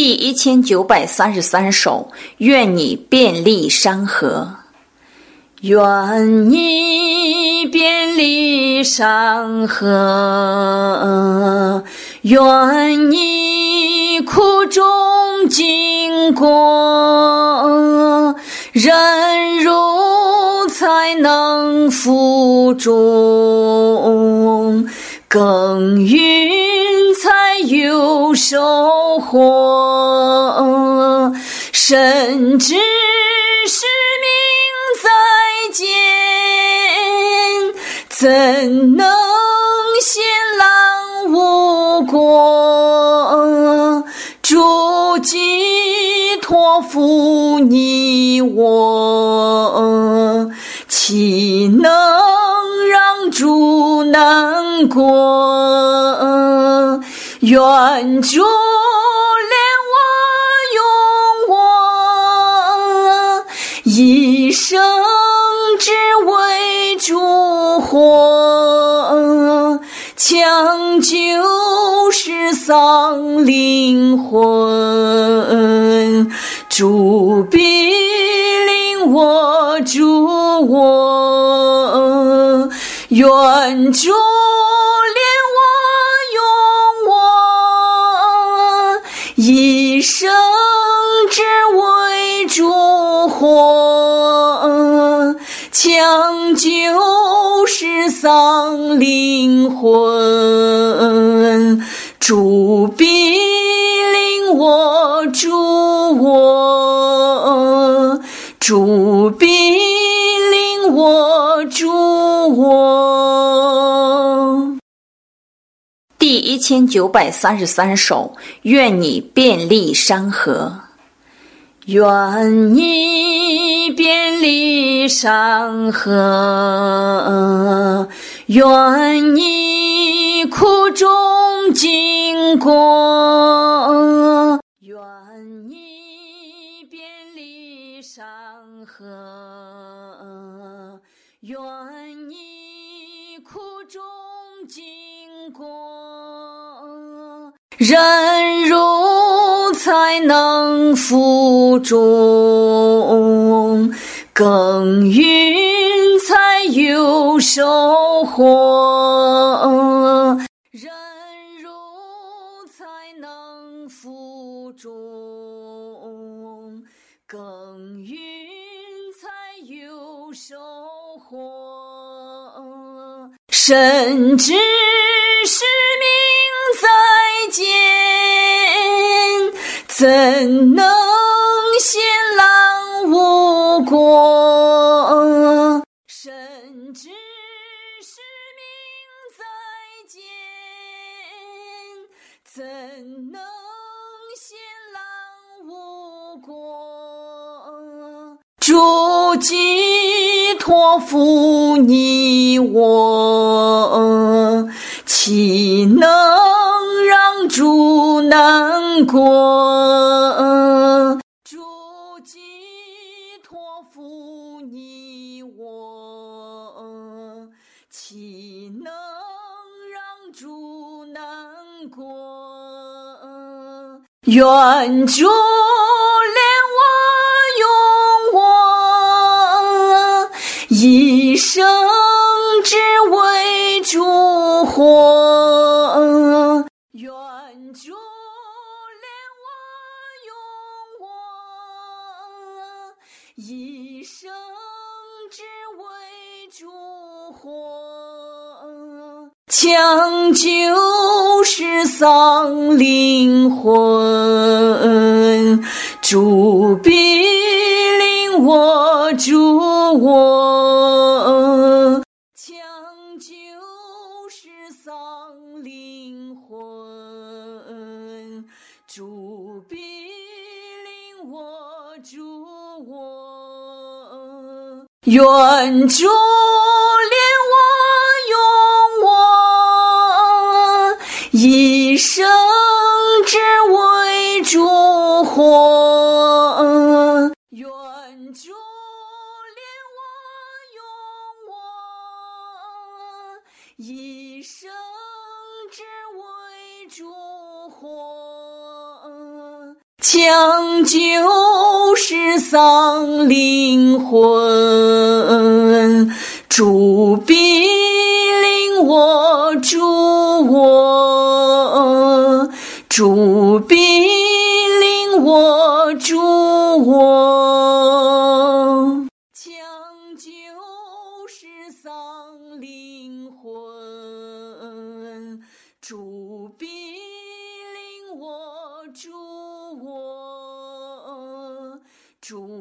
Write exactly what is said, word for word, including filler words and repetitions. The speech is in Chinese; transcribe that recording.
第一千九百三十三首，愿你遍历山河。愿你遍历山河，愿你苦中经过，忍辱才能负重，耕耘才有收获，甚至使命在肩，怎能闲懒无果？主寄托付你我，岂能让主难过？愿主怜我用我一生只为主活，抢救失丧灵魂，主必领我主我，愿主一生只为主活，抢救失丧灵魂，主必领我主我，主必领我主我。第一千九百三十三首，愿你遍历山河。愿你遍历山河，愿你苦中经过，愿你遍历山河，愿你苦中经过，忍辱才能负重，耕耘才有收获，忍辱才能负重，耕耘才有收获，甚至使命在肩，怎能闲懒无果？甚至使命在肩，怎能闲懒无果？主寄托付你我，岂能让主难过？主寄托付你我，岂能让主难过？愿主怜我用我一生只为主活，愿主怜我用我一生只为主活，抢救失丧灵魂，主必领我主我，抢救失丧灵魂，主必领我主我，愿主怜我用我一生只为主活，愿主怜我用我一生只为主活， 抢救失丧灵魂，主必领我，主我，主必领我，主我，抢救失丧灵魂，主必领我，主我，主